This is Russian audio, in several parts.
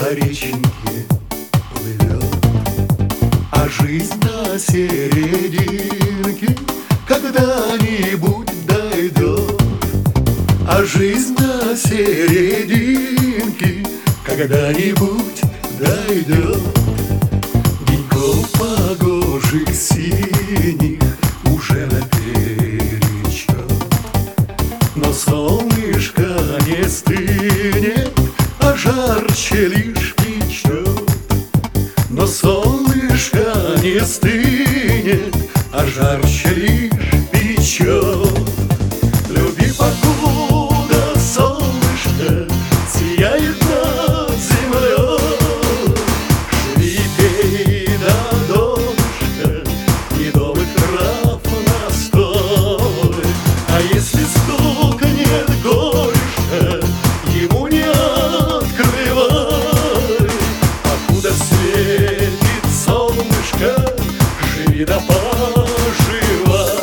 по реченьке плывет, а жизнь на серединке когда-нибудь дойдет, а жизнь на серединке когда-нибудь дойдет. Деньков погожих синих уже наперечет, но солнышко не стынет, а жарче лишь печет. Но солнышко не стынет, а жарче лишь печет. Люби, покуда солнышко сияет над землей, живи, пей до донышка медовых трав настой. А если стукнет горюшка, ему не открывай, покуда светит солнышко, живи да поживай.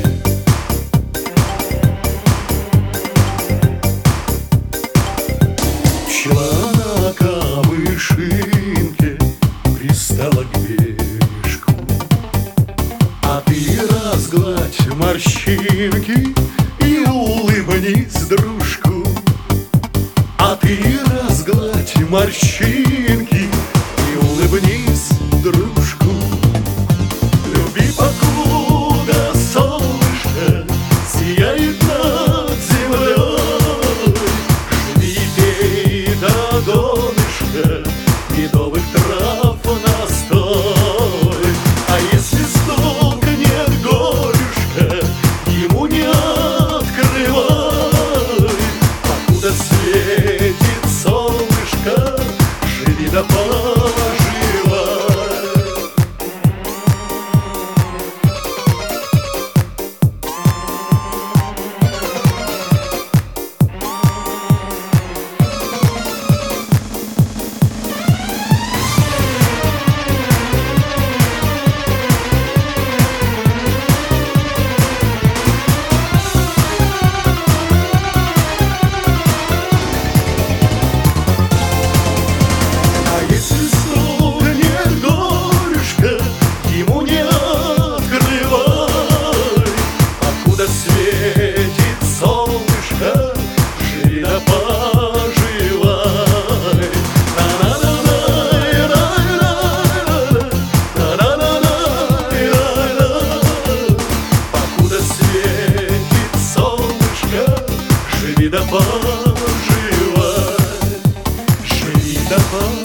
Пчела на камышинке пристала к бережку, а ты разгладь морщинки и улыбнись дружку. А ты разгладь морщинки и улыбнись дружку. Люби, покуда солнышко сияет над землей, живи, пей до донышка медовых трав настой. А если стукнет горюшка, ему не открывай, покуда светит солнышко, живи да поживай. Светит солнышко, живи да поживай. Покуда светит солнышко, живи да поживай, живи да поживай.